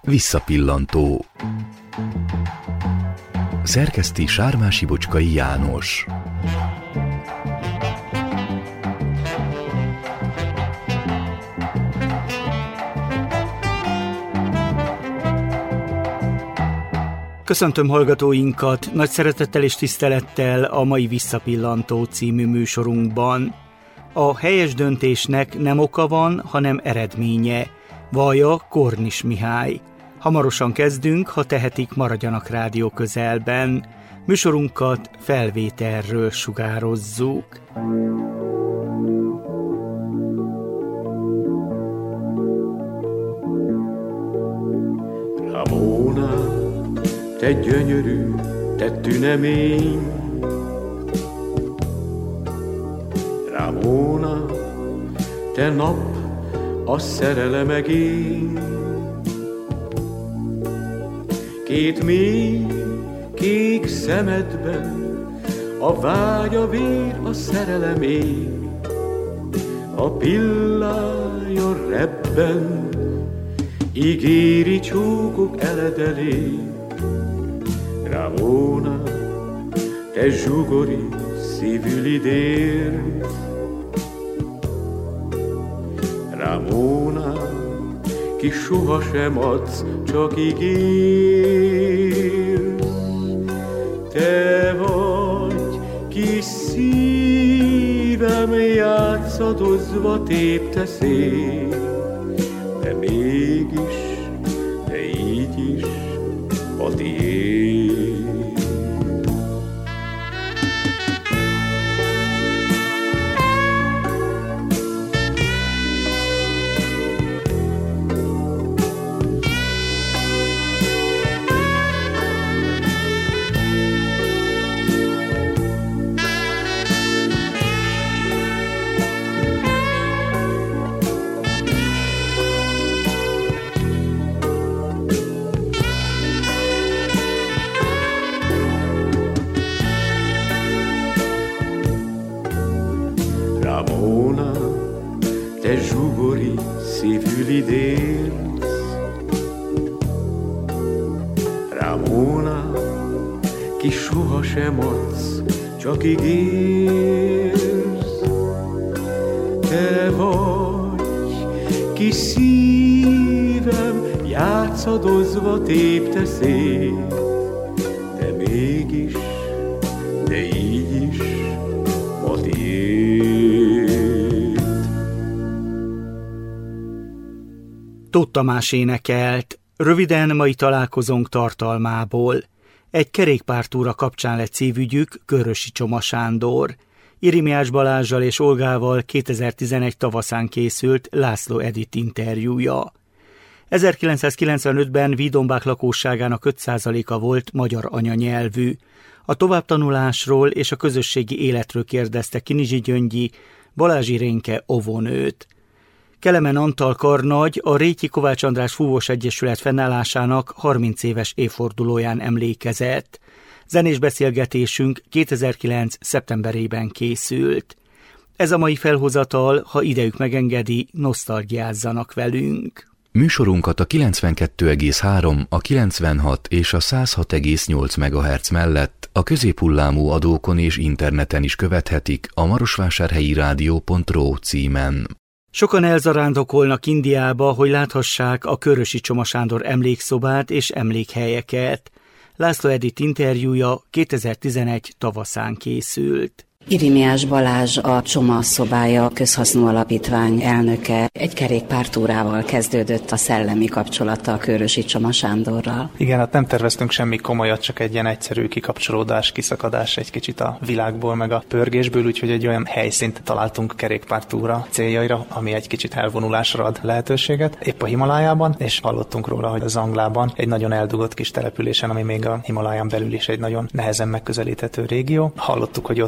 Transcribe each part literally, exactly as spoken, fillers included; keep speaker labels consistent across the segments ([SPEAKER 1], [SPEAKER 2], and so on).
[SPEAKER 1] Visszapillantó. Szerkeszti Sármási Bocskai János.
[SPEAKER 2] Köszöntöm hallgatóinkat nagy szeretettel és tisztelettel a mai Visszapillantó című műsorunkban. A helyes döntésnek nem oka van, hanem eredménye. Vallja Kornis Mihály. Hamarosan kezdünk, ha tehetik, maradjanak rádió közelben. Műsorunkat felvételről sugározzuk.
[SPEAKER 3] Ramona, te gyönyörű, te tünemény. Ramona, te nap, a szerelem egény. Két mély, kék szemedben a vágy, a vér, a szerelem ég. A pillája rebben, ígéri csókok eledelé. Ramona, te zsugori szívű lidér. Ramona, ki sohasem adsz, csak ígérsz. Te vagy, ki szívem játszadozva tépte szét, de mégis, de így is a tiéd. Ramona, te zsugori szívű lidérc. Ramona, ki sohasem adsz, csak ígérsz. Te vagy, ki szívem játszadozva tépte szét, de mégis, de így is a tiéd.
[SPEAKER 2] Tóth Tamás énekelt, röviden mai találkozónk tartalmából. Egy kerékpártúra kapcsán lett szívügyük Körösi Csoma Sándor. Irimiás Balázssal és Olgával kétezer-tizenegy tavaszán készült László Edith interjúja. ezerkilencszázkilencvenötben Vídombák lakosságának öt százaléka volt magyar anyanyelvű. A továbbtanulásról és a közösségi életről kérdezte Kinizsi Gyöngyi, Balázs Irénke óvónőt. Kelemen Antal karnagy a Rétyi Kovács András Fúvós Egyesület fennállásának harminc éves évfordulóján emlékezett. Zenés beszélgetésünk kétezer-kilenc szeptemberében készült. Ez a mai felhozatal, ha idejük megengedi, nosztalgiázzanak velünk.
[SPEAKER 1] Műsorunkat a kilencvenkettő egész három, a kilencvenhat és a száz hat egész nyolc megahertz mellett a középhullámú adókon és interneten is követhetik a marosvásárhelyi rádió pont ro címen.
[SPEAKER 2] Sokan elzarándokolnak Indiába, hogy láthassák a Körösi Csoma Sándor emlékszobát és emlékhelyeket. László Edith interjúja kétezer-tizenegy tavaszán készült.
[SPEAKER 4] Irimiás Balázs, a Csoma szobája közhasznú alapítvány elnöke. Egy kerékpártúrával kezdődött a szellemi kapcsolata a Körösi Csoma Sándorral.
[SPEAKER 5] Igen, hát nem terveztünk semmi komolyat, csak egy ilyen egyszerű kikapcsolódás, kiszakadás egy kicsit a világból, meg a pörgésből, úgyhogy egy olyan helyszínt találtunk kerékpártúra céljaira, ami egy kicsit elvonulásra ad lehetőséget. Épp a Himalájában, és hallottunk róla, hogy az Zanglában egy nagyon eldugott kis településen, ami még a Himaláján belül is egy nagyon nehezen megközelíthető régió. Hallottuk, hogy ott kezd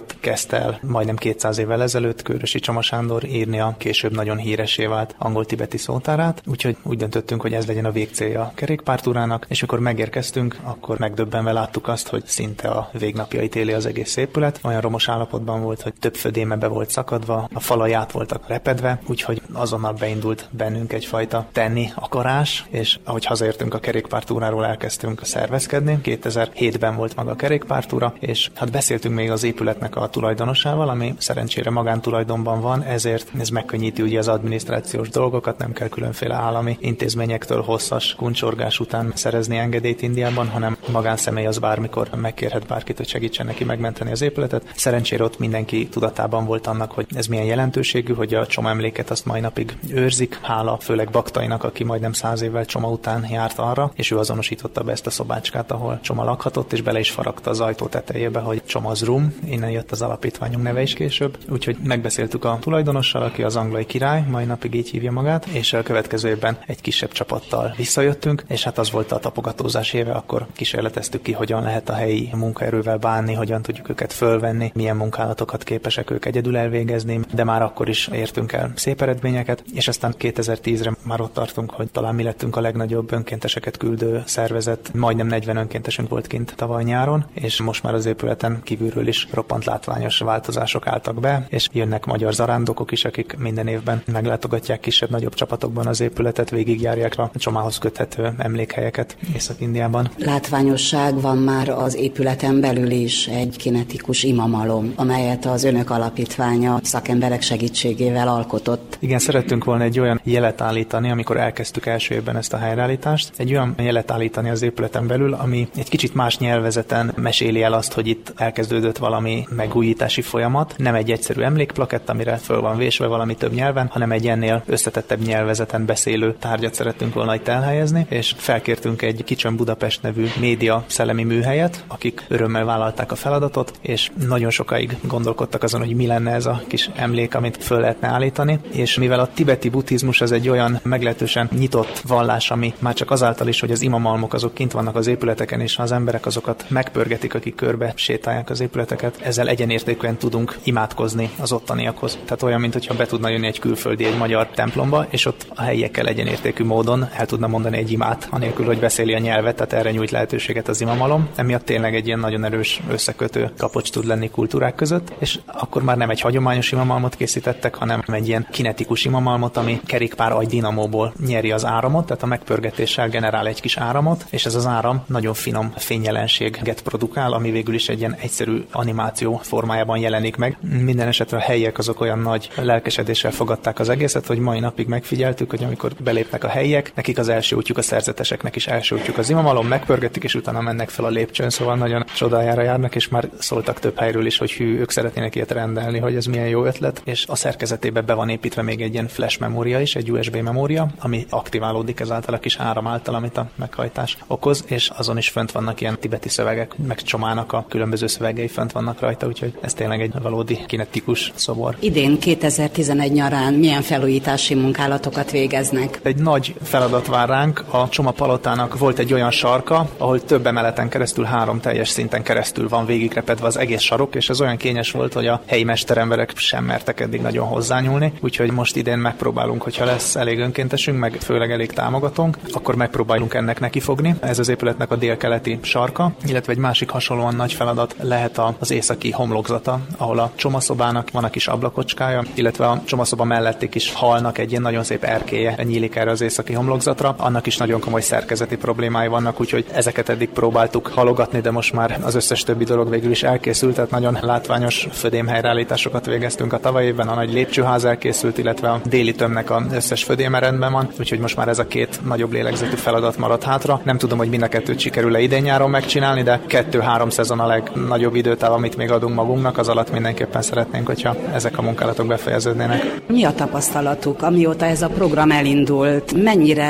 [SPEAKER 5] kezdte el majdnem kétszáz évvel ezelőtt Kőrösi Csoma Sándor írni a később nagyon híressé vált angol-tibeti szótárát, úgyhogy úgy döntöttünk, hogy ez legyen a végcélja a kerékpártúrának, és mikor megérkeztünk, akkor megdöbbenve láttuk azt, hogy szinte a végnapjait éli az egész épület. Olyan romos állapotban volt, hogy több födéme be volt szakadva, a falai át voltak repedve, úgyhogy azonnal beindult bennünk egyfajta tenni akarás, és ahogy hazaértünk a kerékpártúráról, elkezdtünk szervezkedni. kétezer-hétben volt maga a kerékpártúra, és hát beszéltünk még az épületnek a tulajdonosával, ami szerencsére magántulajdonban van, ezért ez megkönnyíti ugye az adminisztrációs dolgokat, nem kell különféle állami intézményektől hosszas kuncsorgás után szerezni engedélyt Indiában, hanem magánszemély az bármikor megkérhet bárkit, hogy segítsen neki megmenteni az épületet. Szerencsére ott mindenki tudatában volt annak, hogy ez milyen jelentőségű, hogy a Csoma emléket azt mai napig őrzik, hála főleg Baktainak, aki majdnem száz évvel Csoma után járt arra, és ő azonosította be ezt a szobácskát, ahol Csoma lakhatott, és bele is faragta az ajtó tetejébe, hogy Csoma's Room, innen jött az alapítványunk neve is később. Úgyhogy megbeszéltük a tulajdonossal, aki az anglai király, mai napig így hívja magát, és a következő évben egy kisebb csapattal visszajöttünk, és hát az volt a tapogatózás éve, akkor kísérleteztük ki, hogyan lehet a helyi munkaerővel bánni, hogyan tudjuk őket fölvenni, milyen munkálatokat képesek ők egyedül elvégezni, de már akkor is értünk el szép eredményeket, és aztán kétezer-tízre már ott tartunk, hogy talán mi lettünk a legnagyobb önkénteseket küldő szervezet, majdnem negyven önkéntesünk volt kint tavaly nyáron, és most már az épületen kívülről is roppant látványos változások álltak be, és jönnek magyar zarándokok is, akik minden évben meglátogatják kisebb-nagyobb csapatokban az épületet, végigjárják a Csomához köthető emlékhelyeket Észak-Indiában.
[SPEAKER 4] Látványosság van már az épületen belül is, egy kinetikus imamalom, amelyet az önök alapítványa szakemberek segítségével alkotott.
[SPEAKER 5] Igen, szerettünk volna egy olyan jelet állítani, amikor elkezdtük első évben ezt a helyreállítást, egy olyan jelet állítani az épületen belül, ami egy kicsit más nyelvezeten meséli el azt, hogy itt elkezdődött valami megújítási folyamat, nem egy egyszerű emlékplakett, amire föl van vésve valami több nyelven, hanem egy ennél összetettebb nyelvezeten beszélő tárgyat szerettünk volna itt elhelyezni, és felkértünk egy Kicsön Budapest nevű média szellemi műhelyet, akik örömmel vállalták a feladatot, és nagyon sokáig gondolkodtak azon, hogy mi lenne ez a kis emlék, amit föl lehetne állítani, és mivel a tibeti buddhizmus az egy olyan meglehetősen nyitott vallás, ami már csak azáltal is, hogy az imamalmok azok kint vannak az épületeken, és az emberek azokat megpörgetik, akik körbe sétálják az épületeket, ezzel egyenértékűen tudunk imádkozni az ottaniakhoz. Tehát olyan, mintha be tudna jönni egy külföldi egy magyar templomba, és ott a helyiekkel egyenértékű módon el tudna mondani egy imát, anélkül, hogy beszéli a nyelvet, tehát erre nyújt lehetőséget az imamalom. Emiatt tényleg egy ilyen nagyon erős összekötő kapocs tud lenni kultúrák között, és akkor már nem egy hagyományos imamalmot készítettek, hanem egy ilyen kinetikus imamalmot, ami kerékpár agydinamóból nyeri az áramot, tehát a megpörgetéssel generál egy kis áramot, és ez az áram nagyon finom fényjelenséget produkál, ami végül is egy ilyen egyszerű animáció formájában jelenik meg. Minden esetre a helyiek azok olyan nagy lelkesedéssel fogadták az egészet, hogy mai napig megfigyeltük, hogy amikor belépnek a helyiek, nekik az első útjuk, a szerzeteseknek is első útjuk az imamalom, megpörgetik, és utána mennek fel a lépcsőn, szóval nagyon csodájára járnak, és már szóltak több helyről is, hogy hű, ők szeretnének ilyet rendelni, hogy ez milyen jó ötlet, és a szerkezetébe be van építve még egy ilyen flash memória is, egy u es bé memória, ami aktiválódik ezáltal a kis áram által, amit a meghajtás okoz, és azon is fönt vannak ilyen tibeti szövegek, meg Csomának a különböző szövegei fönt vannak rajta, úgyhogy ez tényleg egy valódi kinetikus szobor.
[SPEAKER 4] Idén kétezer-tizenegy nyarán milyen felújítási munkálatokat végeznek?
[SPEAKER 5] Egy nagy feladat vár ránk. A Csoma palotának volt egy olyan sarka, ahol több emeleten keresztül, három teljes szinten keresztül van végigrepedve az egész sarok, és ez olyan kényes volt, hogy a helyi mesteremberek sem mertek eddig nagyon hozzányúlni, úgyhogy most idén megpróbálunk, hogyha lesz elég önkéntesünk, meg főleg elég támogatónk, akkor megpróbálunk ennek nekifogni. Ez az épületnek a délkeleti sarka, illetve egy másik hasonlóan nagy feladat lehet az északi homlokzata, ahol a csomaszobának van a kis ablakocskája, illetve a csomaszoba melletti kis halnak egy ilyen nagyon szép erkélye nyílik erre az északi homlokzatra. Annak is nagyon komoly szerkezeti problémái vannak, úgyhogy ezeket eddig próbáltuk halogatni, de most már az összes többi dolog végül is elkészült, tehát nagyon látványos födémhelyreállításokat végeztünk a tavaly évben, a nagy lépcsőház elkészült, illetve a déli tömbnek az összes födéme rendben van, úgyhogy most már ez a két nagyobb lélegzetű feladat maradt hátra. Nem tudom, hogy mind a kettőt sikerül-e idén nyáron megcsinálni, de kettő-három szezon a legnagyobb időtáv, amit még adunk magunknak, az alatt mindenképpen szeretnénk, hogyha ezek a munkálatok befejeződnének.
[SPEAKER 4] Mi a tapasztalatuk, amióta ez a program elindult? Mennyire lett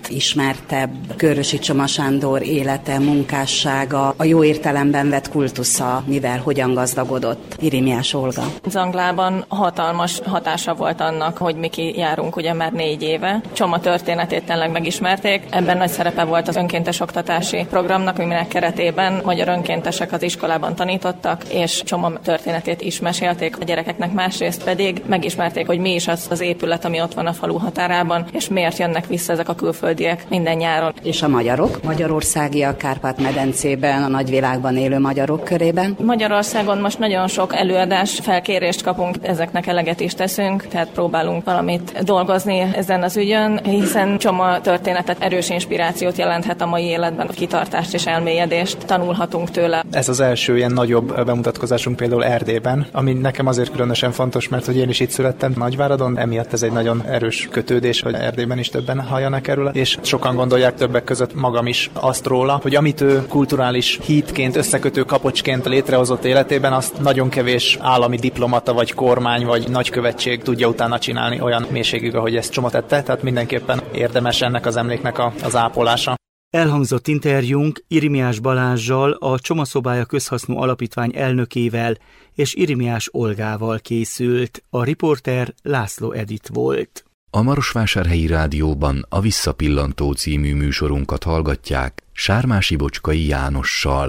[SPEAKER 4] ismertebb Kőrösi Csoma Sándor élete, munkássága, a jó értelemben vett kultusza, mivel hogyan gazdagodott? Irimiás Olga.
[SPEAKER 6] Zanglában hatalmas hatása volt annak, hogy mi kijárunk ugye már négy éve. Csoma történetét tényleg megismerték. Ebben nagy szerepe volt az önkéntes oktatási programnak, aminek keretében magyar önkéntesek az iskolában tanítottak, és Csoma történetét is mesélték a gyerekeknek, másrészt pedig megismerték, hogy mi is az az épület, ami ott van a falu határában, és miért jönnek vissza ezek a külföldiek minden nyáron.
[SPEAKER 4] És a magyarok? Magyarországiak Kárpát-medencében, a nagyvilágban élő magyarok körében?
[SPEAKER 6] Magyarországon most nagyon sok előadás, felkérést kapunk, ezeknek eleget is teszünk, tehát próbálunk valamit dolgozni ezen az ügyön, hiszen Csoma történetet erős inspirációt jelenthet a mai életben, a kitartást és elmélyedést tanulhatunk tőle.
[SPEAKER 5] Ez az első ilyen nagyobb bemutatkozásunk például Erdélyben, ami nekem azért különösen fontos, mert hogy én is itt születtem Nagyváradon, emiatt ez egy nagyon erős kötődés, hogy Erdélyben is többen halljanak erről, és sokan gondolják, többek között magam is azt róla, hogy amit ő kulturális hídként, összekötő kapocsként létrehozott életében, azt nagyon kevés állami diplomata, vagy kormány, vagy nagykövetség tudja utána csinálni olyan mélységig, ahogy ezt Csoma tette, tehát mindenképpen érdemes ennek az emléknek a, az ápolása.
[SPEAKER 2] Elhangzott interjúnk Irimiás Balázssal, a Csoma Szobája Közhasznú Alapítvány elnökével és Irimiás Olgával készült. A riporter László Edit volt.
[SPEAKER 1] A Marosvásárhelyi Rádióban a Visszapillantó című műsorunkat hallgatják Sármási Bocskai Jánossal.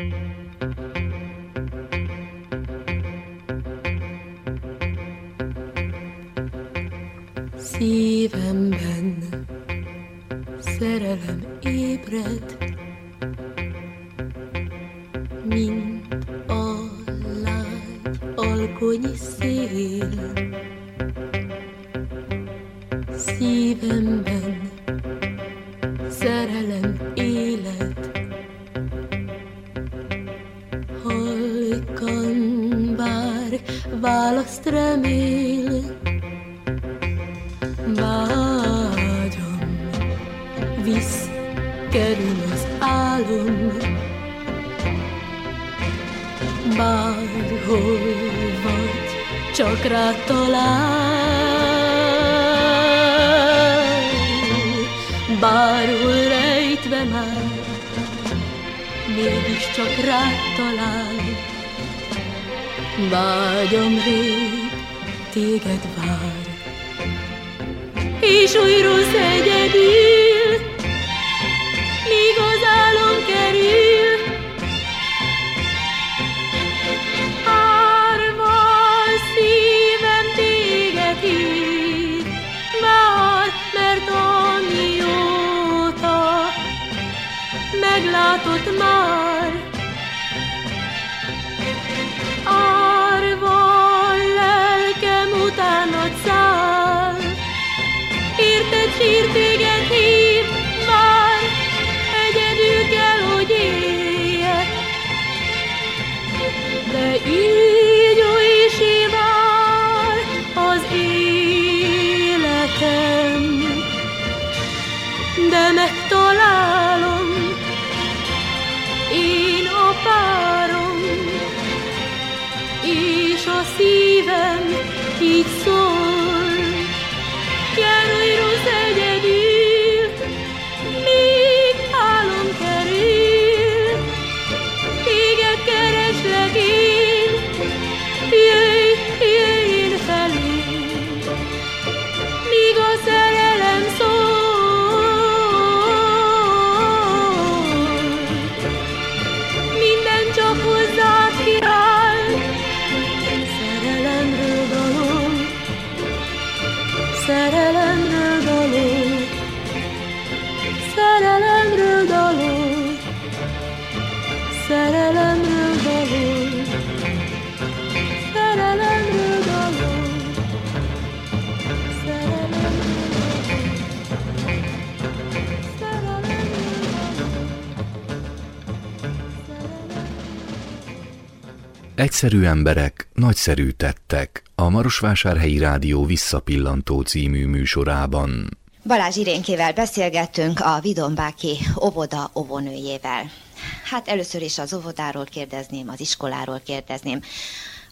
[SPEAKER 7] Szívemben szerelem ébred, mint a lágy alkonyi szél. Szívemben szerelem élet, halkan bár választ remél. Vágyam, visz kerül az álom, bárhol vagy, csak rád talál. Bárhol rejtve már, mégis csak rád talál. Vágyam rég, téged vár, és újra egyedül, míg az álom kerül. Árva szívem téged hív, vár, mert amióta meglátott már. Árva lelkem utánad száll, érted sír, téged hív, vár, egyedül kell, hogy éljek. De így oly vár az életem, de megtalálom én a párom, és a szívem így szól. Járj rossz egyedül, míg álom kerül, téged kereslek én, jöjj, jöjj én felém, míg a szerelem szól. Minden csak hozzád kiáll, szerelemről dalol, szerelemről dalol, szerelemről dalol, szerelemről dalol, szerelemről dalol,
[SPEAKER 1] Egyszerű emberek, nagyszerű tettek. A Marosvásárhelyi Rádió Visszapillantó című műsorában.
[SPEAKER 8] Balázs Irénkével beszélgettünk, a Vidombáki óvoda óvónőjével. Hát először is az óvodáról kérdezném, az iskoláról kérdezném.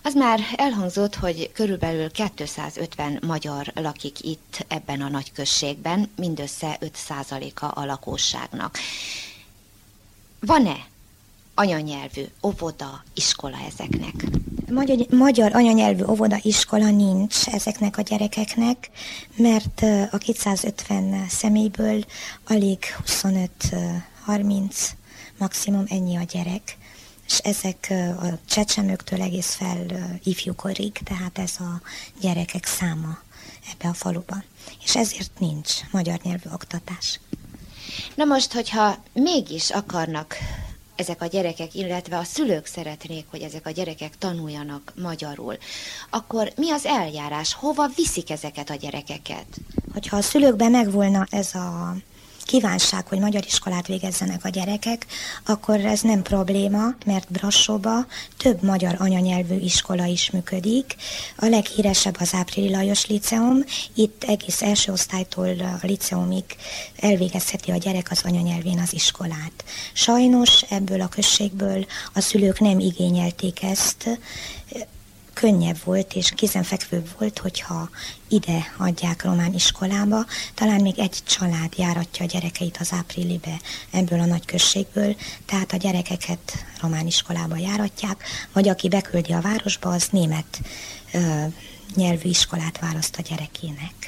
[SPEAKER 8] Az már elhangzott, hogy körülbelül kétszázötven magyar lakik itt ebben a nagyközségben, mindössze öt százaléka a lakosságnak. Van-e anyanyelvű óvoda, iskola ezeknek?
[SPEAKER 9] Magyar, magyar anyanyelvű óvoda, iskola nincs ezeknek a gyerekeknek, mert a kétszázötven személyből alig huszonöt-harminc, maximum ennyi a gyerek. És ezek a csecsemőktől egész fel ifjúkorig, tehát ez a gyerekek száma ebbe a faluban. És ezért nincs magyar nyelvű oktatás.
[SPEAKER 8] Na most, hogyha mégis akarnak ezek a gyerekek, illetve a szülők szeretnék, hogy ezek a gyerekek tanuljanak magyarul, akkor mi az eljárás? Hova viszik ezeket a gyerekeket?
[SPEAKER 9] Hogyha a szülőkben megvolna ez a kívánság, hogy magyar iskolát végezzenek a gyerekek, akkor ez nem probléma, mert Brassóba több magyar anyanyelvű iskola is működik. A leghíresebb az Áprili Lajos Liceum, itt egész első osztálytól a liceumig elvégezheti a gyerek az anyanyelvén az iskolát. Sajnos ebből a községből a szülők nem igényelték ezt, könnyebb volt és kézenfekvőbb volt, hogyha ide adják román iskolába. Talán még egy család járatja a gyerekeit az Áprilibe ebből a nagy községből, tehát a gyerekeket román iskolába járatják, vagy aki beküldi a városba, az német ö, nyelvű iskolát választ a gyerekének.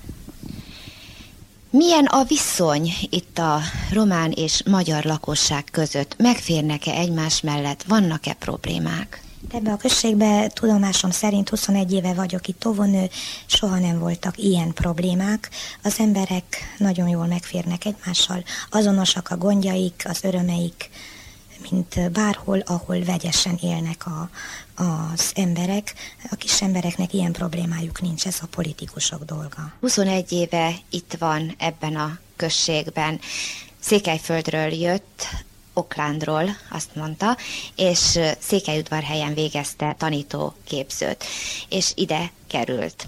[SPEAKER 8] Milyen a viszony itt a román és magyar lakosság között? Megférnek-e egymás mellett? Vannak-e problémák?
[SPEAKER 9] Ebben a községben tudomásom szerint huszonegy éve vagyok itt óvónő, soha nem voltak ilyen problémák. Az emberek nagyon jól megférnek egymással, azonosak a gondjaik, az örömeik, mint bárhol, ahol vegyesen élnek a, az emberek. A kis embereknek ilyen problémájuk nincs, ez a politikusok dolga.
[SPEAKER 8] huszonegy éve itt van ebben a községben. Székelyföldről jött, Oklándról, azt mondta, és Székelyudvarhelyen végezte tanítóképzőt, és ide került.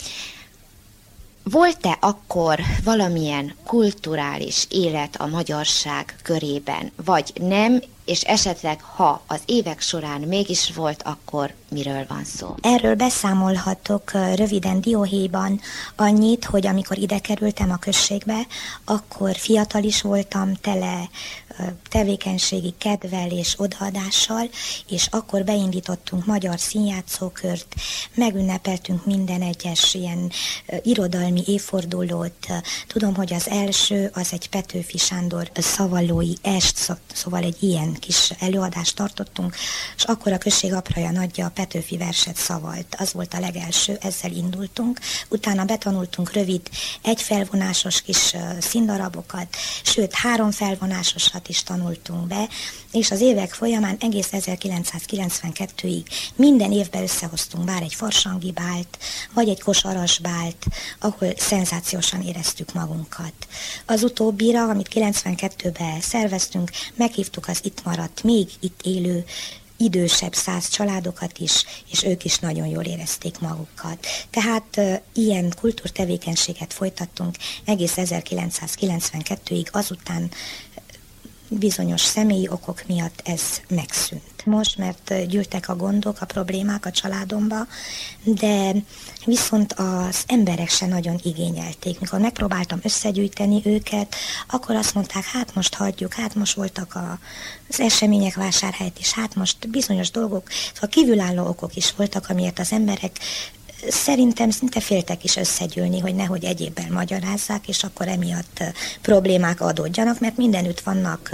[SPEAKER 8] Volt-e akkor valamilyen kulturális élet a magyarság körében, vagy nem, és esetleg, ha az évek során mégis volt, akkor miről van szó?
[SPEAKER 9] Erről beszámolhatok röviden dióhéjban annyit, hogy amikor ide kerültem a községbe, akkor fiatal is voltam, tele tevékenységi kedvel és odaadással, és akkor beindítottunk magyar színjátszókört, megünnepeltünk minden egyes ilyen irodalmi évfordulót. Tudom, hogy az első az egy Petőfi Sándor szavallói est, szóval egy ilyen kis előadást tartottunk, és akkor a község apraja nagyja a Petőfi verset szavalt. Az volt a legelső, ezzel indultunk. Utána betanultunk rövid egyfelvonásos kis színdarabokat, sőt három felvonásosat is tanultunk be, és az évek folyamán egész ezerkilencszázkilencvenkettőig minden évben összehoztunk bár egy farsangi bált, vagy egy kosaras bált, ahol szenzációsan éreztük magunkat. Az utóbbira, amit kilencvenkettőben szerveztünk, meghívtuk az itt maradt, még itt élő idősebb száz családokat is, és ők is nagyon jól érezték magukat. Tehát e, ilyen kultúrtevékenységet folytattunk egész ezerkilencszázkilencvenkettőig, azután bizonyos személyi okok miatt ez megszűnt. Most, mert gyűltek a gondok, a problémák a családomba, de viszont az emberek se nagyon igényelték. Mikor megpróbáltam összegyűjteni őket, akkor azt mondták, hát most hagyjuk, hát most voltak a, az események Vásárhelyt is, hát most bizonyos dolgok, szóval kívülálló okok is voltak, amiért az emberek szerintem szinte féltek is összegyűlni, hogy nehogy egyébben magyarázzák, és akkor emiatt problémák adódjanak, mert mindenütt vannak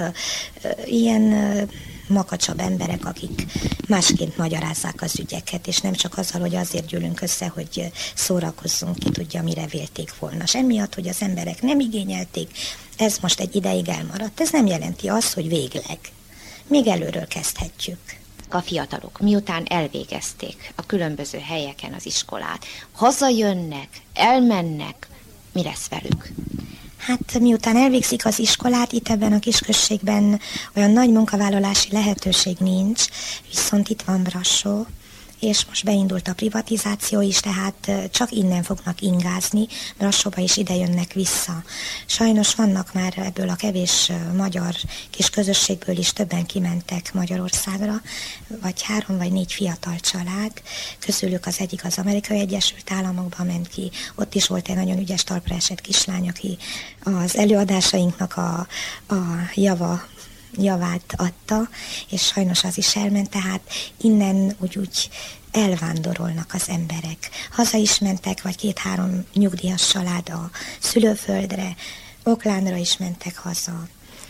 [SPEAKER 9] ilyen makacsabb emberek, akik másként magyarázzák az ügyeket, és nem csak azzal, hogy azért gyűlünk össze, hogy szórakozzunk, ki tudja, mire vélték volna. És emiatt, hogy az emberek nem igényelték, ez most egy ideig elmaradt. Ez nem jelenti azt, hogy végleg. Még előről kezdhetjük.
[SPEAKER 8] A fiatalok miután elvégezték a különböző helyeken az iskolát, hazajönnek, elmennek, mi lesz velük?
[SPEAKER 9] Hát miután elvégzik az iskolát, itt ebben a kisközségben olyan nagy munkavállalási lehetőség nincs, viszont itt van Brassó, és most beindult a privatizáció is, tehát csak innen fognak ingázni, Brassóba is ide jönnek vissza. Sajnos vannak már ebből a kevés magyar kis közösségből is többen kimentek Magyarországra, vagy három vagy négy fiatal család, közülük az egyik az Amerikai Egyesült Államokba ment ki, ott is volt egy nagyon ügyes talpra esett kislány, aki az előadásainknak a, a java javát adta, és sajnos az is elment, tehát innen úgy, úgy elvándorolnak az emberek. Haza is mentek, vagy két-három nyugdíjas család a szülőföldre, Oaklandra is mentek haza.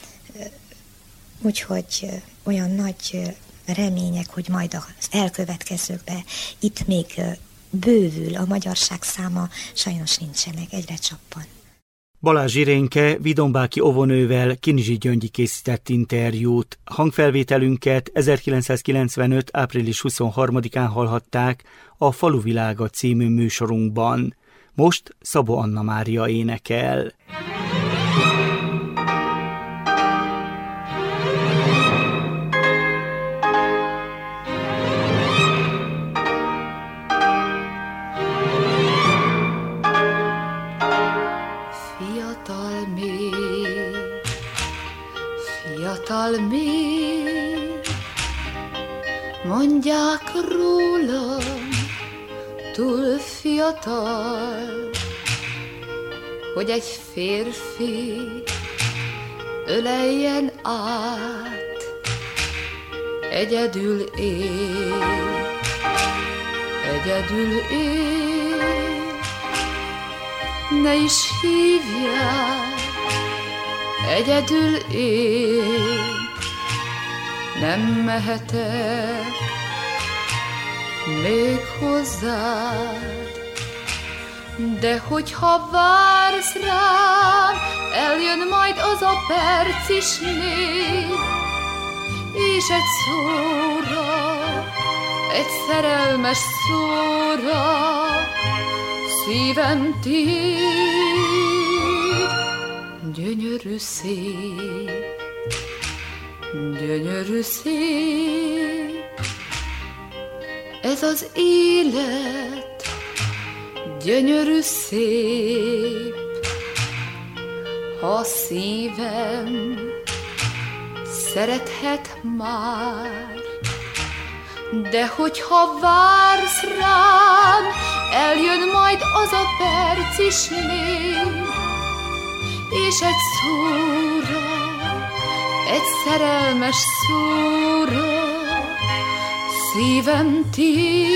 [SPEAKER 9] Úgyhogy olyan nagy remények, hogy majd az elkövetkezőkben itt még bővül a magyarság száma, sajnos nincsenek, egyre csappan.
[SPEAKER 2] Balázs Irénke Vidombáki óvónővel Kinizsi Gyöngyi készített interjút. Hangfelvételünket ezerkilencszázkilencvenöt. április huszonharmadikán hallhatták a Faluvilága című műsorunkban. Most Szabó Anna Mária énekel.
[SPEAKER 10] Fiatal még, mondják rólam, túl fiatal, hogy egy férfi öleljen át, egyedül él, egyedül él, ne is hívják, egyedül én nem mehetek még hozzád, de hogyha vársz rám, eljön majd az a perc is még, és egy szóra, egy szerelmes szóra szívem tiéd. Gyönyörű szép, gyönyörű szép, ez az élet, gyönyörű szép, ha szívem szerethet már, de hogyha vársz rám, eljön majd az a perc is még, és egy szóra, egy szerelmes szóra szívem tiéd,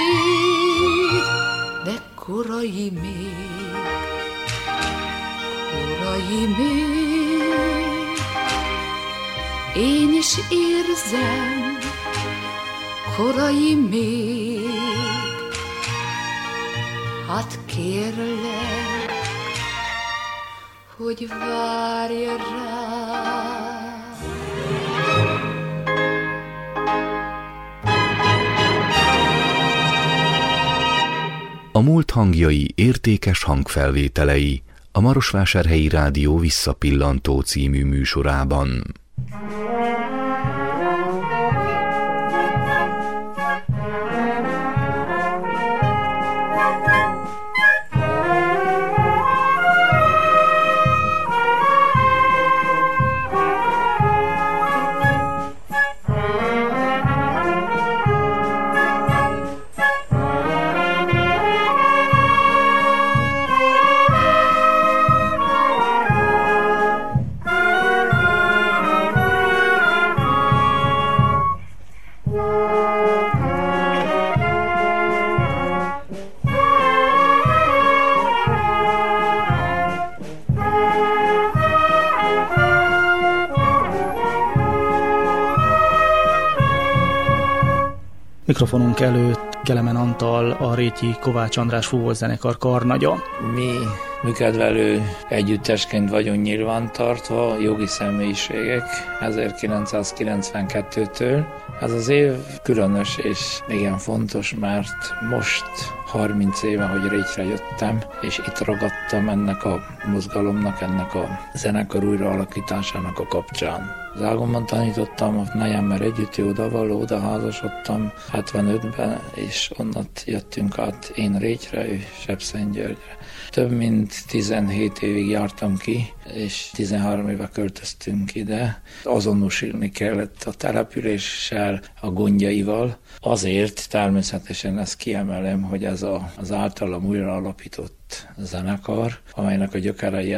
[SPEAKER 10] de korai még, korai még, én is érzem, korai még, hát kérlek, hogy várj rá.
[SPEAKER 1] A múlt hangjai értékes hangfelvételei a Marosvásárhelyi Rádió Visszapillantó című műsorában.
[SPEAKER 2] Mikrofonunk előtt Kelemen Antal, a Rétyi Kovács András fúvózenekar karnagya.
[SPEAKER 11] Mi műkedvelő együttesként vagyunk nyilvántartva, jogi személyiségek ezerkilencszázkilencvenkettőtől. Ez az év különös és igen fontos, mert most harminc éve, hogy Régyre jöttem, és itt ragadtam ennek a mozgalomnak, ennek a zenekar újraalakításának a kapcsán. Zágomban tanítottam, a nejemmel együtt oda-való, oda házasodtam hetvenötben, és onnat jöttünk át én Régyre, ő Sepszentgyörgyre. Több mint tizenhét évig jártam ki, és tizenhárom éve költöztünk ide. Azonosulni kellett a településsel, a gondjaival. Azért természetesen ezt kiemelem, hogy ez a, az általam újra alapított zenekar, amelynek a gyökerei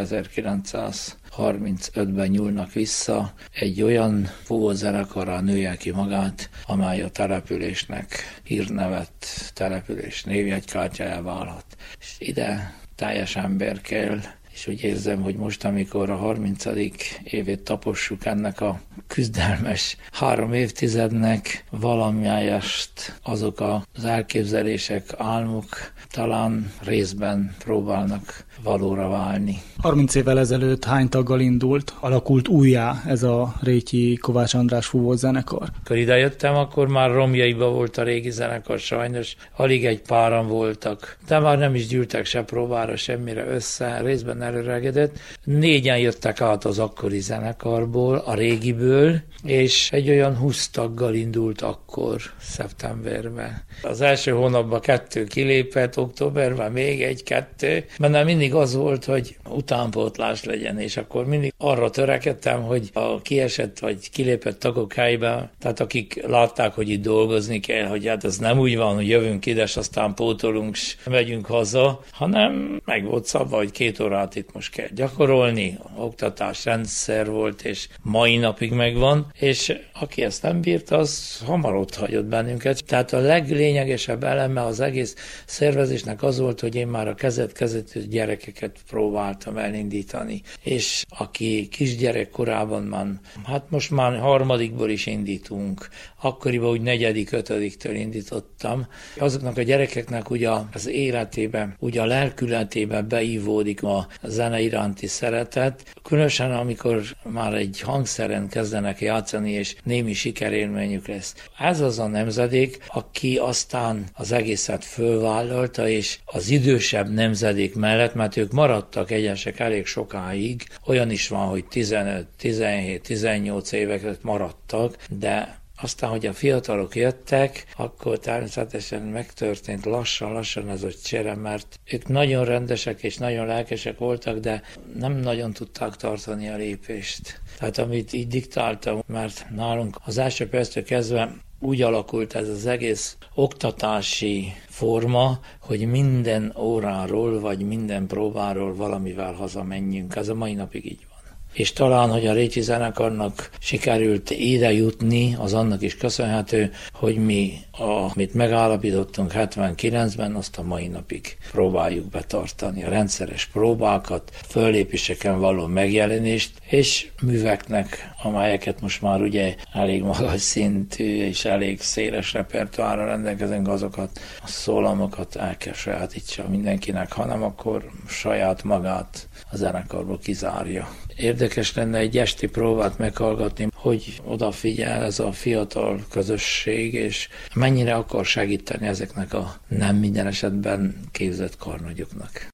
[SPEAKER 11] ezerkilencszázharmincötben nyúlnak vissza, egy olyan fúvózenekarra nője ki magát, amely a településnek hírnevet, település névjegykártyájává válhat. És ide teljes ember kell, és úgy érzem, hogy most, amikor a harmincadik évét tapossuk ennek a küzdelmes három évtizednek, valamelyest azok az elképzelések, álmok talán részben próbálnak valóra válni.
[SPEAKER 2] harminc évvel ezelőtt hány taggal indult, alakult újjá ez a rétyi Kovács András fúvózenekar?
[SPEAKER 11] Amikor idejöttem, akkor már romjaiba volt a régi zenekar, sajnos alig egy páran voltak, de már nem is gyűltek se próbára, semmire össze, részben előregedett. Négyen jöttek át az akkori zenekarból, a régiből, és egy olyan húsz taggal indult akkor, szeptemberben. Az első hónapban kettő kilépett, októberben még egy-kettő, mert mindig az volt, hogy utánpótlás legyen, és akkor mindig arra törekedtem, hogy a kiesett vagy kilépett tagok helyben, tehát akik látták, hogy itt dolgozni kell, hogy hát ez nem úgy van, hogy jövünk ide, és aztán pótolunk, és megyünk haza, hanem meg volt szabva, hogy két órát itt most kell gyakorolni, oktatás rendszer volt, és mai napig megvan, és aki ezt nem bírta, az hamar ott hagyott bennünket. Tehát a leglényegesebb eleme az egész szervezésnek az volt, hogy én már a kezet-kezet gyerekeket próbáltam elindítani, és aki kisgyerek korában már, hát most már harmadikból is indítunk, akkoriban úgy negyedik, ötödiktől indítottam. Azoknak a gyerekeknek ugye az életében, ugye a lelkületében beívódik a zene iránti szeretet, különösen amikor már egy hangszeren kezdenek játszani, és némi sikerélményük lesz. Ez az a nemzedék, aki aztán az egészet fölvállalta, és az idősebb nemzedék mellett, mert ők maradtak egyesek elég sokáig, olyan is van, hogy tizenöt, tizenhét, tizennyolc éveket maradtak, de aztán, hogy a fiatalok jöttek, akkor természetesen megtörtént lassan-lassan ez a csere, mert ők nagyon rendesek és nagyon lelkesek voltak, de nem nagyon tudták tartani a lépést. Tehát amit így diktáltam, mert nálunk az első perctől kezdve úgy alakult ez az egész oktatási forma, hogy minden óráról vagy minden próbáról valamivel hazamenjünk. Ez a mai napig így van. És talán, hogy a Rétyi zenekarnak sikerült ide jutni, az annak is köszönhető, hogy mi, amit megállapítottunk hetvenkilencben, azt a mai napig próbáljuk betartani. A rendszeres próbákat, föllépéseken való megjelenést, és műveknek, amelyeket most már ugye elég magas szintű és elég széles repertoárra rendelkezünk, azokat a szólamokat el kell sajátítsa mindenkinek, hanem akkor saját magát a zenekarból kizárja. Érdekes lenne egy esti próbát meghallgatni, hogy odafigyel ez a fiatal közösség, és mennyire akar segíteni ezeknek a nem minden esetben képzett karnagyoknak.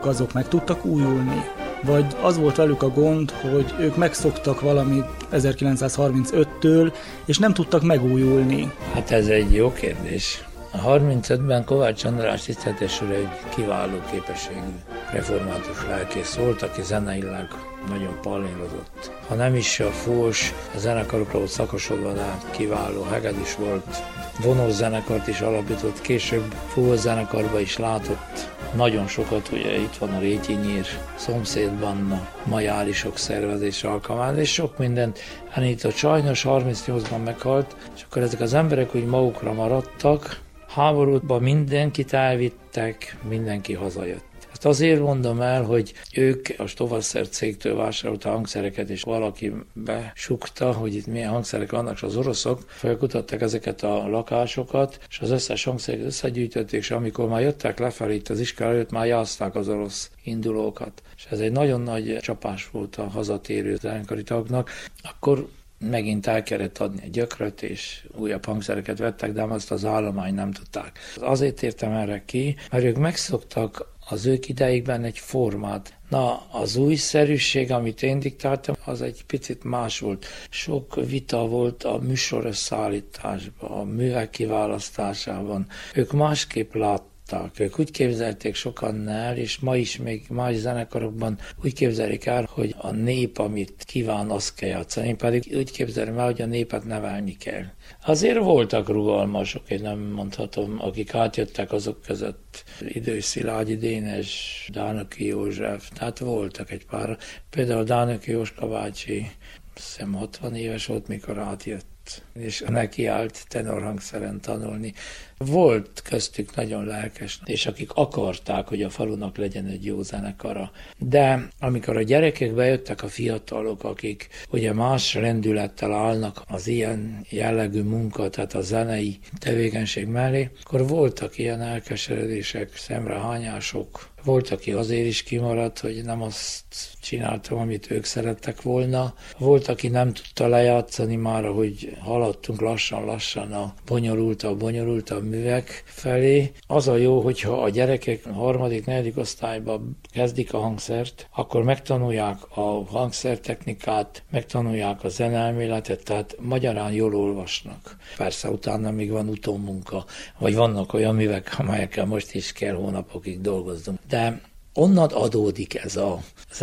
[SPEAKER 12] azok meg tudtak újulni? Vagy az volt velük a gond, hogy ők megszoktak valamit ezerkilencszázharmincöttől, és nem tudtak megújulni?
[SPEAKER 11] Hát ez egy jó kérdés. A harmincötben Kovács András tiszteletesül egy kiváló képességű református lelkész volt, aki zeneileg nagyon pallérozott. Ha nem is a fúvós zenekarokra volt szakosodva, de kiváló hegedűs volt. Vonós zenekart is alapított, később fúvós zenekarba is látott nagyon sokat, ugye itt van a Rétyi-nyír szomszédban a majárisok szervezés alkalmán, és sok mindent elindított. Sajnos harmincnyolcban meghalt, és akkor ezek az emberek úgy magukra maradtak, háborúban mindenkit elvittek, mindenki hazajött. Ezt azért mondom el, hogy ők a Stovasszer cégtől vásárolta hangszereket, és valaki besukta, hogy itt milyen hangszerek vannak, és az oroszok felkutatták ezeket a lakásokat, és az összes hangszert összegyűjtötték, és amikor már jöttek lefelé itt az iskola előtt, már játszták az orosz indulókat. És ez egy nagyon nagy csapás volt a hazatérő zenekari tagnak. Akkor megint el kellett adni egy gyökröt, és újabb hangszereket vettek, de azt az állomány nem tudták. Azért értem erre ki, mert ők megszoktak az ők idejükben egy formát. Na, az újszerűség, amit én diktáltam, az egy picit más volt. Sok vita volt a műsor összeállításban, a művek kiválasztásában. Ők másképp látták. Ők úgy képzelték sokan el, és ma is még más zenekarokban úgy képzelik el, hogy a nép, amit kíván, azt kell játszani. Én pedig úgy képzelem el, hogy a népet nevelni kell. Azért voltak rugalmasok, én nem mondhatom, akik átjöttek azok között, idős Szilágyi Dénes, Dánöki József, tehát voltak egy pár. Például Dánöki Jóska bácsi, azt hiszem hatvan éves volt, mikor átjött, és neki állt tenorhangszeren tanulni. Volt köztük nagyon lelkes, és akik akarták, hogy a falunak legyen egy jó zenekara. De amikor a gyerekek bejöttek, a fiatalok, akik ugye más rendülettel állnak az ilyen jellegű munka, tehát a zenei tevékenység mellé, akkor voltak ilyen elkeseredések, szemrehányások. Volt, aki azért is kimaradt, hogy nem azt csináltam, amit ők szerettek volna. Volt, aki nem tudta lejátszani már, hogy haladtunk lassan-lassan a bonyolultabb, bonyolultabb művek felé. Az a jó, hogyha a gyerekek a harmadik, negyedik osztályban kezdik a hangszert, akkor megtanulják a hangszertechnikát, megtanulják a zeneelméletet, tehát magyarán jól olvasnak. Persze utána még van utómunka, vagy vannak olyan művek, amelyekkel most is kell hónapokig dolgozzunk. De onnan adódik ez a, az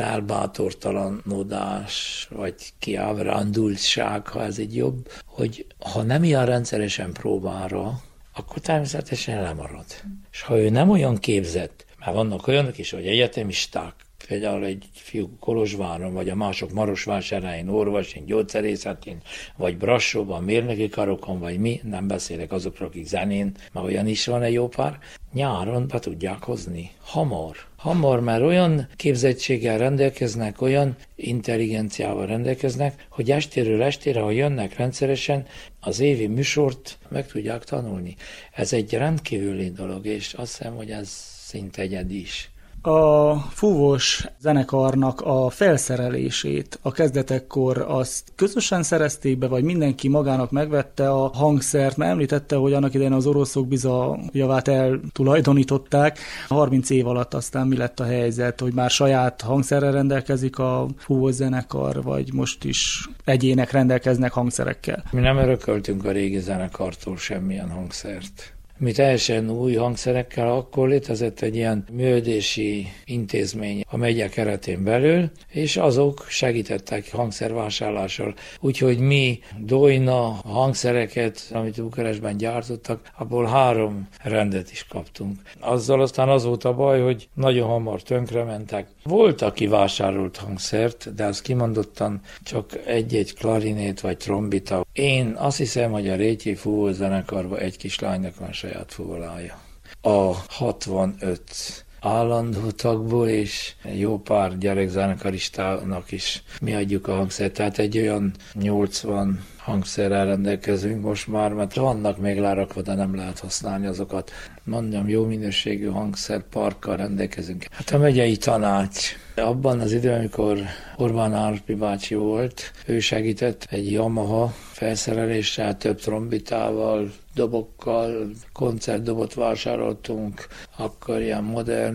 [SPEAKER 11] elbátortalanodás, vagy kiábrándultság, ha ez egy jobb, hogy ha nem ilyen rendszeresen próbálra, akkor természetesen lemarad. És ha ő nem olyan képzett, mert vannak olyanok is, hogy egyetemisták, például egy fiú Kolozsváron, vagy a mások Marosvásárhelyen, orvosin, gyógyszerészetén, vagy Brassóban, mérnöki karokon, vagy mi, nem beszélek azokról, akik zenén, mert olyan is van egy jó pár, nyáron be tudják hozni. Hamar. Hamar, mert olyan képzettséggel rendelkeznek, olyan intelligenciával rendelkeznek, hogy estéről estére, ha jönnek rendszeresen, az évi műsort meg tudják tanulni. Ez egy rendkívüli dolog, és azt hiszem, hogy ez szinte egyedi is.
[SPEAKER 12] A fúvós zenekarnak a felszerelését a kezdetekkor azt közösen szerezték be, vagy mindenki magának megvette a hangszert, mert említette, hogy annak idején az oroszok biza javát eltulajdonították. harminc év alatt aztán mi lett a helyzet, hogy már saját hangszerrel rendelkezik a fúvós zenekar, vagy most is egyének rendelkeznek hangszerekkel?
[SPEAKER 11] Mi nem örököltünk a régi zenekartól semmilyen hangszert. Mi teljesen új hangszerekkel, akkor létezett egy ilyen működési intézmény a megye keretén belül, és azok segítettek hangszervásárlással. Úgyhogy mi Dojna hangszereket, amit Bukarestben gyártottak, abból három rendet is kaptunk. Azzal aztán az volt a baj, hogy nagyon hamar tönkrementek. Volt, aki vásárolt hangszert, de az kimondottan csak egy-egy klarinét vagy trombita. Én azt hiszem, hogy a Rétyi fúvós zenekarban egy kislánynak van saját fuvolája. A hatvanöt állandó tagból és jó pár gyerekzenekaristának is mi adjuk a hangszert, tehát egy olyan nyolcvan hangszerrel rendelkezünk most már, mert vannak még lerakva, de nem lehet használni azokat. Mondjam, jó minőségű hangszerparkkal rendelkezünk. Hát a megyei tanács. Abban az időben, amikor Orbán Árpi bácsi volt, ő segített egy Yamaha felszereléssel, több trombitával, dobokkal, koncertdobot vásároltunk, akkor ilyen modern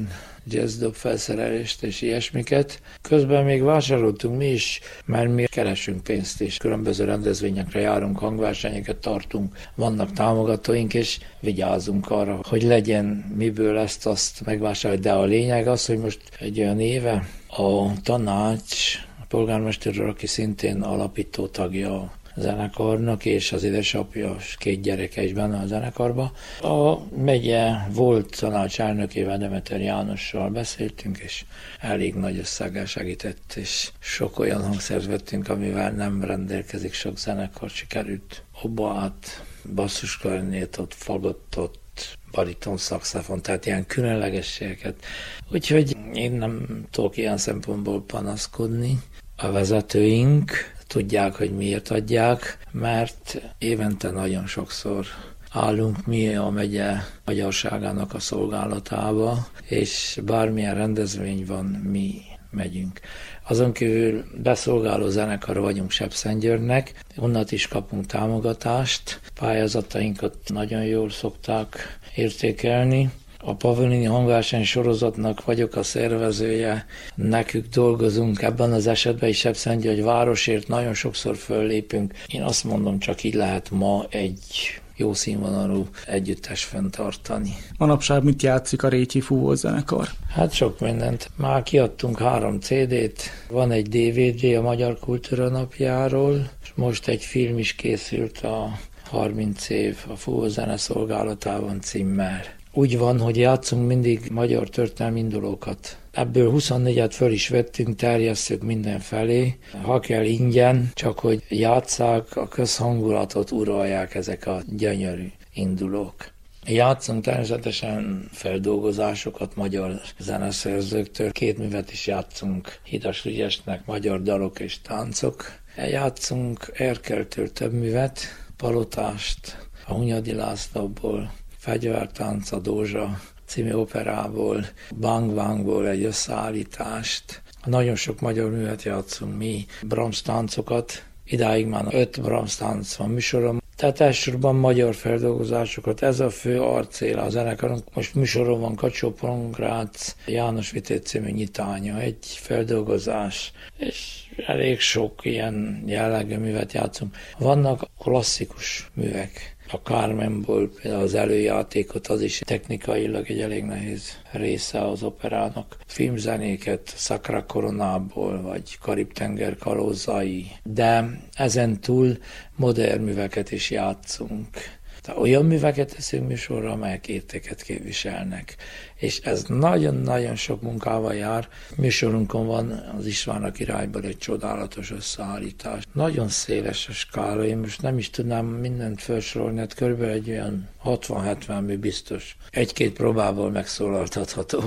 [SPEAKER 11] jazzdob felszerelést és ilyesmiket. Közben még vásároltunk mi is, mert mi keresünk pénzt, és különböző rendezvényekre járunk, hangversenyeket tartunk, vannak támogatóink, és vigyázunk arra, hogy legyen miből ezt-azt megvásárolni. De a lényeg az, hogy most egy olyan éve a tanács, a polgármester úr, aki szintén alapító tagja a zenekarnak, és az édesapja, két gyereke is benne a zenekarba. A megye volt tanácselnökével, Demeter Jánossal beszéltünk, és elég nagy összeggel segített, és sok olyan hangszert vettünk, amivel nem rendelkezik sok zenekar, sikerült oboát, basszusklarinétot, fagottot, bariton szaxofon, tehát ilyen különlegességeket. Úgyhogy én nem tudok ilyen szempontból panaszkodni. A vezetőink tudják, hogy miért adják, mert évente nagyon sokszor állunk mi a megye magyarságának a szolgálatába, és bármilyen rendezvény van, mi megyünk. Azon kívül beszolgáló zenekar vagyunk Sepszentgyörgynek, onnat is kapunk támogatást, pályázatainkat nagyon jól szokták értékelni. A Pavolini hangverseny sorozatnak vagyok a szervezője, nekük dolgozunk ebben az esetben is Sepszentgyörgy városért, nagyon sokszor föllépünk. Én azt mondom, csak így lehet ma egy jó színvonalú együttes fenntartani.
[SPEAKER 12] Manapság mit játszik a Rétyi Fúvózenekar?
[SPEAKER 11] Hát sok mindent. Már kiadtunk három cé dét, van egy dé vé dé a Magyar Kultúra Napjáról, és most egy film is készült a harminc év a Fúvózene szolgálatában címmel. Úgy van, hogy játszunk mindig magyar történelmi indulókat. Ebből huszonnégyet föl is vettünk, terjesszük mindenfelé. Ha kell ingyen, csak hogy játsszák, a közhangulatot uralják ezek a gyönyörű indulók. Játszunk természetesen feldolgozásokat magyar zeneszerzőktől. Két művet is játszunk Hidas Frigyesnek, magyar dalok és táncok. Játszunk Erkeltől több művet, Palotást, a Hunyadi Lászlóból, Fegyvertánc a Dózsa című operából, Bang Bangból egy összeállítást. Nagyon sok magyar művet játszunk mi, Brahms táncokat, idáig már öt Brahms tánc van műsorom. Tehát elsősorban magyar feldolgozásokat, ez a fő arcél a zenekarunk. Most műsoron van Kacsó-Pongrác, János Vitéz című nyitánya, egy feldolgozás, és elég sok ilyen jellegű művet játszunk. Vannak klasszikus művek. A Carmenból például az előjátékot, az is technikailag egy elég nehéz része az operának. Filmzenéket Sacra Coronából, vagy Karib-tenger kalózai, de ezen túl modern műveket is játszunk. Tehát olyan műveket teszünk műsorra, amelyek értéket képviselnek. És ez nagyon-nagyon sok munkával jár. Műsorunkon van az István királyból egy csodálatos összeállítás. Nagyon széles a skála, én most nem is tudnám mindent felsorolni, hát körülbelül egy olyan hatvan-hetven mű biztos. Egy-két próbából megszólaltatható.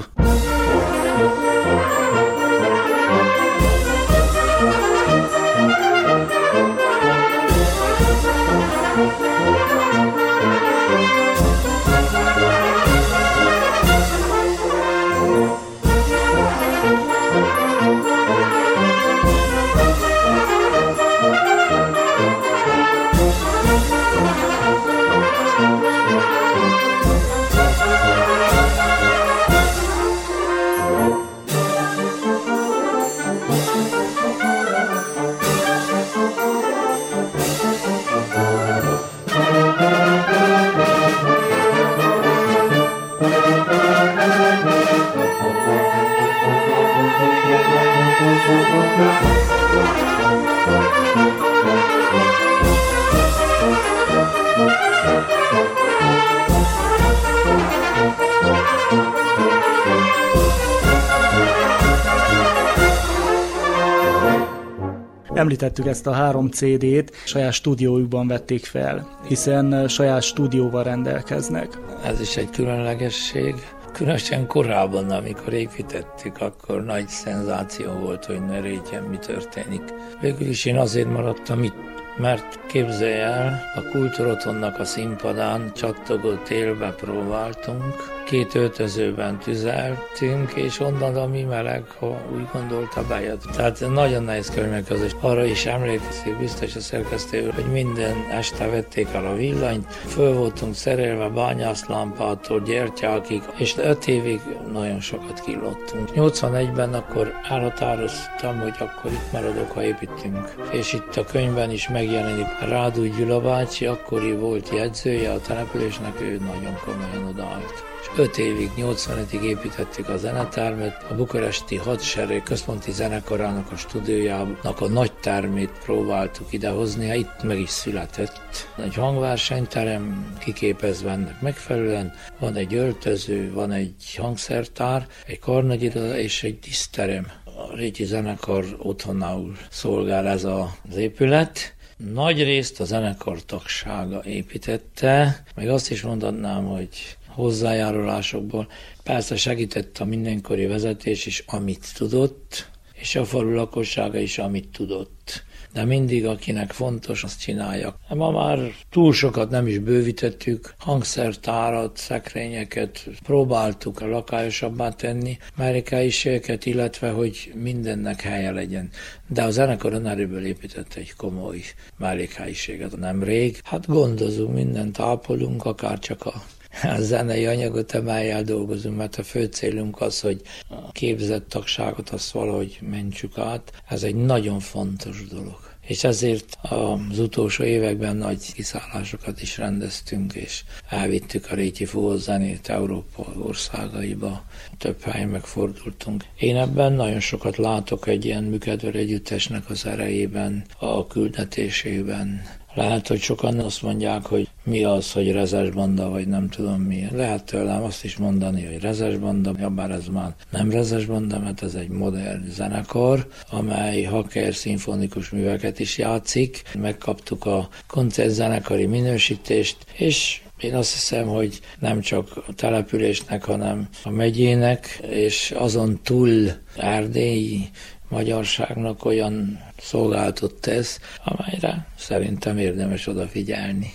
[SPEAKER 12] Említettük ezt a három cé dét, saját stúdiójukban vették fel, hiszen saját stúdióval rendelkeznek.
[SPEAKER 11] Ez is egy különlegesség. Különösen korábban, amikor építettük, akkor nagy szenzáció volt, hogy ne régyen mi történik. Végül is én azért maradtam itt, mert képzelj el, a Kultúrotthonnak a színpadán csattogó télbe próbáltunk, két öltözőben tüzeltünk, és onnan a mi meleg, ha úgy gondolta, bejött. Tehát nagyon nehéz körülmények között. Arra is emlékszik biztos a szerkesztő, hogy minden este vették el a villanyt, föl voltunk szerelve bányászlámpától gyertyákig, és öt évig nagyon sokat kilottunk. nyolcvanegyben akkor elhatároztam, hogy akkor itt maradok, ha építünk. És itt a könyvben is megjelenik Rádúj Gyula bácsi, akkori volt jegyzője a településnek, ő nagyon komolyan odaállt. És öt évig, nyolcvanötig építettük a zenetármet, a bukaresti hadsereg központi zenekarának a stúdiójának a nagy termét próbáltuk idehozni, hát itt meg is született. Egy hangversenyterem kiképezve ennek megfelelően, van egy öltöző, van egy hangszertár, egy karnagyiroda és egy díszterem. A régi zenekar otthonául szolgál ez az épület. Nagy részt a zenekar tagsága építette, meg azt is mondanám, hogy hozzájárulásokból. Persze segített a mindenkori vezetés is, amit tudott, és a falu lakossága is, amit tudott. De mindig, akinek fontos, azt csinálja. Ma már túl sokat nem is bővítettük, hangszertárat, szekrényeket próbáltuk a lakályosabbá tenni, mellékhelyiségeket, illetve hogy mindennek helye legyen. De a zenekar önerőből épített egy komoly mellékhelyiséget nemrég. Hát gondozunk, mindent ápolunk, akár csak a a zenei anyagot emeljel dolgozunk, mert a fő célunk az, hogy a képzett tagságot azt valahogy mentsük át. Ez egy nagyon fontos dolog. És ezért az utolsó években nagy kiszállásokat is rendeztünk, és elvittük a régi fúvózenét Európa országaiba. Több helyen megfordultunk. Én ebben nagyon sokat látok egy ilyen műkedvelő együttesnek az erejében, a küldetésében. Lehet, hogy sokan azt mondják, hogy mi az, hogy rezes banda, vagy nem tudom mi. Lehet tőlem azt is mondani, hogy rezes banda, bár ez már nem rezes banda, mert ez egy modern zenekar, amely hacker szimfonikus műveket is játszik. Megkaptuk a koncertzenekari minősítést, és én azt hiszem, hogy nem csak a településnek, hanem a megyének, és azon túl erdélyi magyarságnak olyan szolgáltat tesz, amelyre szerintem érdemes odafigyelni.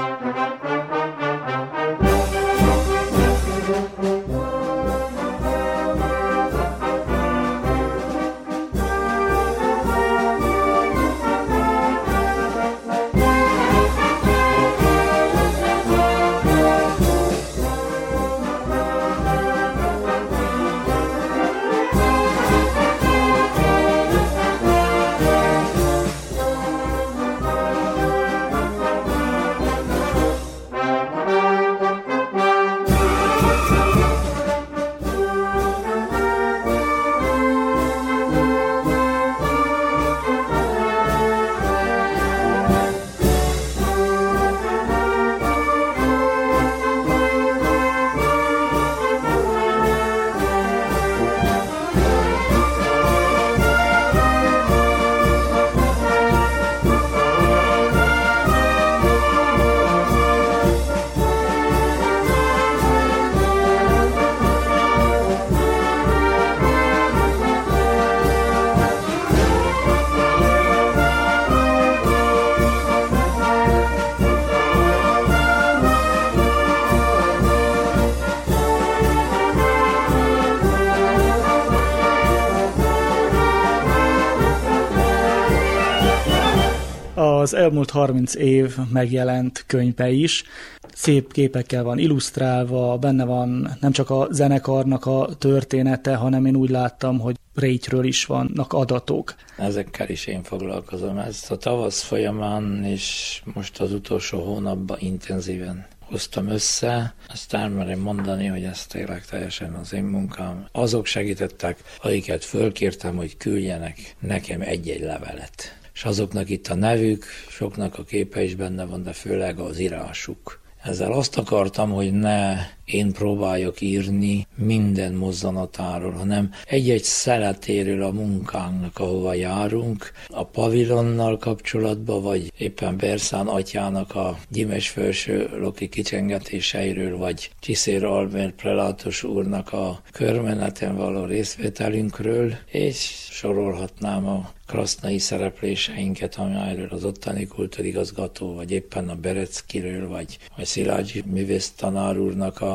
[SPEAKER 12] Az elmúlt harminc év megjelent könyve is, szép képekkel van illusztrálva, benne van nem csak a zenekarnak a története, hanem én úgy láttam, hogy rétről is vannak adatok.
[SPEAKER 11] Ezekkel is én foglalkozom. Ezt a tavasz folyamán és most az utolsó hónapban intenzíven hoztam össze, azt elmerem mondani, hogy ez tényleg teljesen az én munkám. Azok segítettek, akiket fölkértem, hogy küldjenek nekem egy-egy levelet. És azoknak itt a nevük, soknak a képe is benne van, de főleg az írásuk. Ezzel azt akartam, hogy ne én próbáljak írni minden mozzanatáról, hanem egy-egy szeletéről a munkánknak, ahova járunk, a pavilonnal kapcsolatban, vagy éppen Berszán atyának a Gyimes felső loki kicsengetéseiről, vagy Csiszér Albert prelátus úrnak a körmeneten való részvételünkről, és sorolhatnám a krasznai szerepléseinket, amelyről az ottani kultúrigazgató, vagy éppen a Bereckiről, vagy a Szilágyi művész tanár úrnak a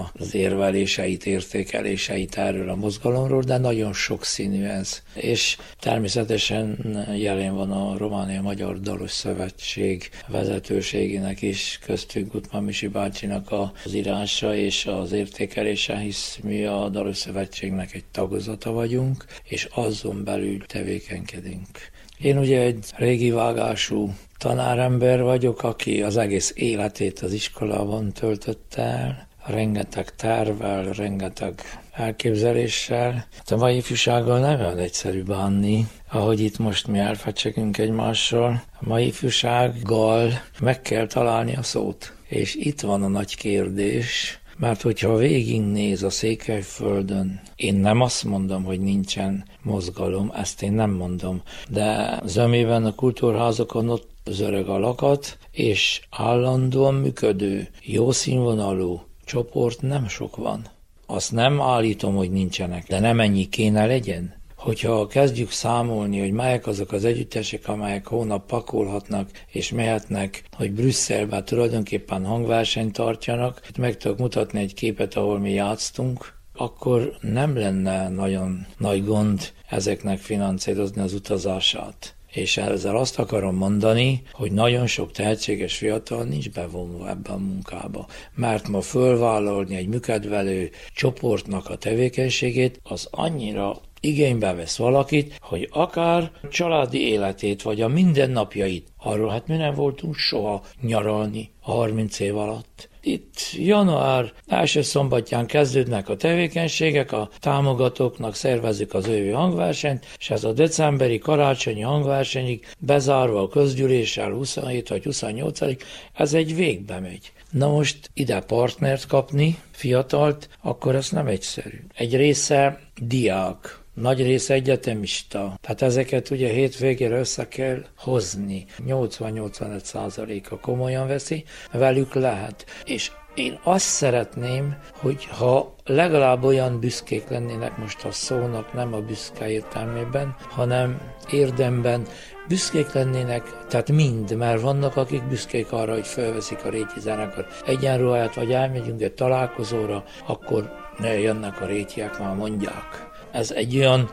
[SPEAKER 11] az érveléseit, értékeléseit erről a mozgalomról, de nagyon sokszínű ez. És természetesen jelen van a Románia Magyar Dalos Szövetség vezetőségének is, köztük Gutmann Misi bácsinak az írása és az értékelése, hisz mi a Dalos Szövetségnek egy tagozata vagyunk, és azon belül tevékenykedünk. Én ugye egy régi vágású tanárember vagyok, aki az egész életét az iskolában töltötte el, rengeteg tervvel, rengeteg elképzeléssel. A mai ifjúsággal nem olyan egyszerű bánni, ahogy itt most mi elfecsegünk egymással. A mai ifjúsággal meg kell találni a szót. És itt van a nagy kérdés, mert hogyha végignéz a Székelyföldön, én nem azt mondom, hogy nincsen mozgalom, ezt én nem mondom, de zömében a kultúrházakon ott az öreg alakat, és állandóan működő, jó színvonalú csoport nem sok van. Azt nem állítom, hogy nincsenek, de nem ennyi kéne legyen. Hogyha kezdjük számolni, hogy melyek azok az együttesek, amelyek hónap pakolhatnak és mehetnek, hogy Brüsszelbe tulajdonképpen hangversenyt tartjanak, meg tudok mutatni egy képet, ahol mi játsztunk, akkor nem lenne nagyon nagy gond ezeknek finanszírozni az utazását. És ezzel azt akarom mondani, hogy nagyon sok tehetséges fiatal nincs bevonva ebben a munkába. Mert ma fölvállalni egy műkedvelő csoportnak a tevékenységét, az annyira igénybe vesz valakit, hogy akár családi életét, vagy a mindennapjait, arról hát mi nem voltunk soha nyaralni a harminc év alatt. Itt január első szombatján kezdődnek a tevékenységek, a támogatóknak szervezzük az ővi hangversenyt, és ez a decemberi karácsonyi hangversenyig bezárva a közgyűléssel huszonhét vagy huszonnyolcadig, ez egy végbe megy. Na most ide partnert kapni, fiatalt, akkor ez nem egyszerű. Egy része diák, nagy része egyetemista, tehát ezeket ugye hétvégére össze kell hozni. nyolcvan-nyolcvanöt százaléka komolyan veszi, velük lehet. És én azt szeretném, hogy ha legalább olyan büszkék lennének most a szónak, nem a büszke értelmében, hanem érdemben büszkék lennének, tehát mind, mert vannak, akik büszkék arra, hogy felveszik a réti zenekar egyenruháját, vagy elmegyünk egy találkozóra, akkor ne jönnek a rétiek, már mondják. Ez egy olyan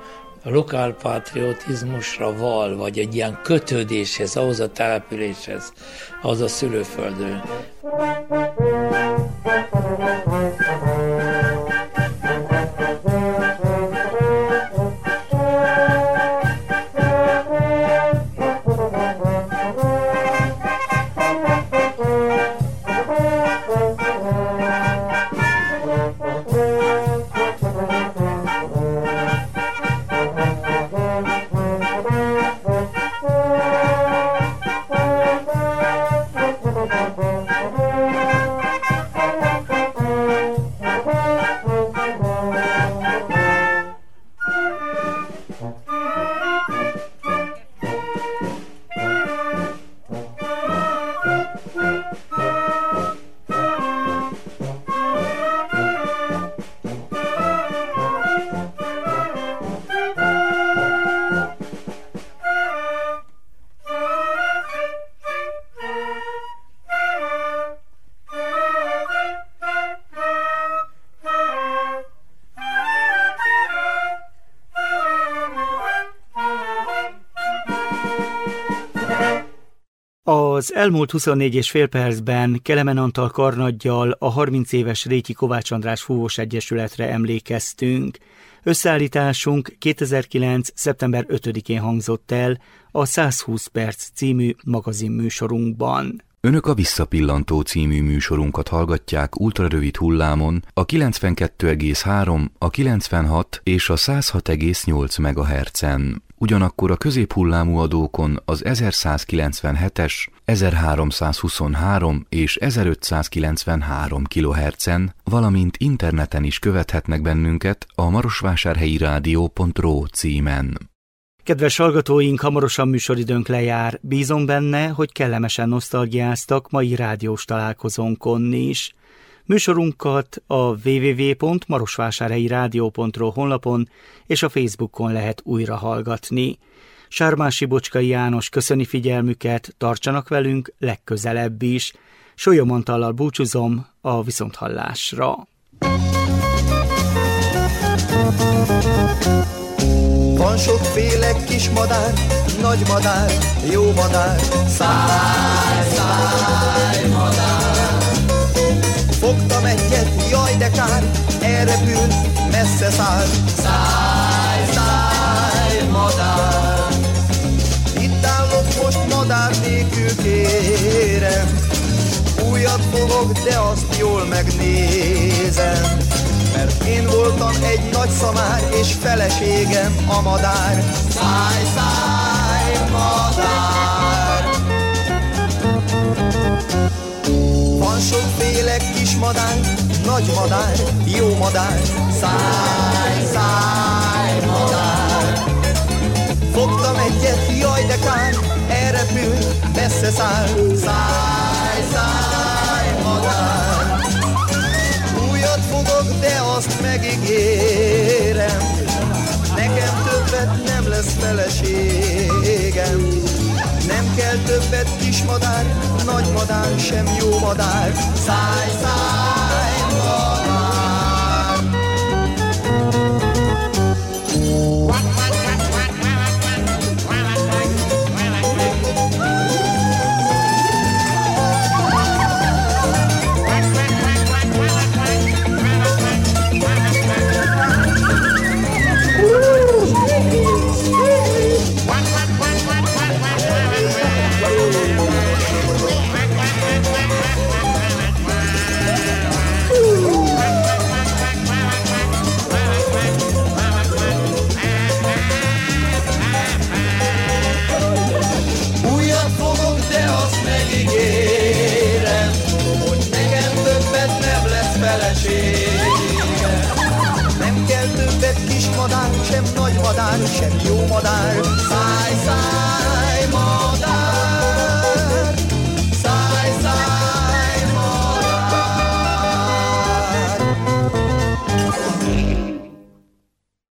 [SPEAKER 11] lokálpatriotizmusra val, vagy egy ilyen kötődéshez, ahhoz a településhez, az a szülőföldön.
[SPEAKER 2] Az elmúlt huszonnégy és fél percben Kelemen Antal karnaggyal a harminc éves Rétyi Kovács András Fúvós Egyesületre emlékeztünk. Összeállításunk kétezer-kilenc. szeptember ötödikén hangzott el a százhúsz perc című magazinműsorunkban.
[SPEAKER 1] Önök a Visszapillantó című műsorunkat hallgatják ultrarövid hullámon a kilencvenkettő egész három, a kilencvenhat és a száz hat egész nyolc megahertzen. Ugyanakkor a középhullámú adókon az ezerszázkilencvenhetes, ezerháromszázhuszonhárom és ezerötszázkilencvenhárom kilohertzen, valamint interneten is követhetnek bennünket a marosvásárhelyi rádió pont ro címen.
[SPEAKER 2] Kedves hallgatóink, hamarosan műsoridőnk lejár. Bízom benne, hogy kellemesen nosztalgiáztak mai rádiós találkozónkon is. Műsorunkat a double-u double-u double-u pont marosvásárhelyi rádió pont ro honlapon és a Facebookon lehet újra hallgatni. Sármási Bocskai János köszöni figyelmüket, tartsanak velünk legközelebb is. Solyom Antallal búcsúzom, a viszonthallásra.
[SPEAKER 13] Van sokféle kis madár, nagy madár, jó madár. Szállj, szállj, madár. Fogtam egyet, jaj de kár, elrepül, messze száll. Szállj, szállj, madár. Itt állok most madár nélkül, kérem. Újat fogok, de azt jól megnézem. Mert én voltam egy nagy szamár, és feleségem a madár. Szállj, szállj, madár. Van sokféle kis madár, nagy madár, jó madár. Szállj, szállj, madár. Fogtam egyet, jaj de kár, elrepül, messze száll. Szállj, szállj, madár. Újat fogok, de azt megígérem, nekem többet nem lesz feleségem. Nem kell többet kis madár, nagy madár, sem jó madár. Szállj, szállj, madár. Nem kell többet kis madár, sem nagy madár, sem jó madár. Szállj, szállj!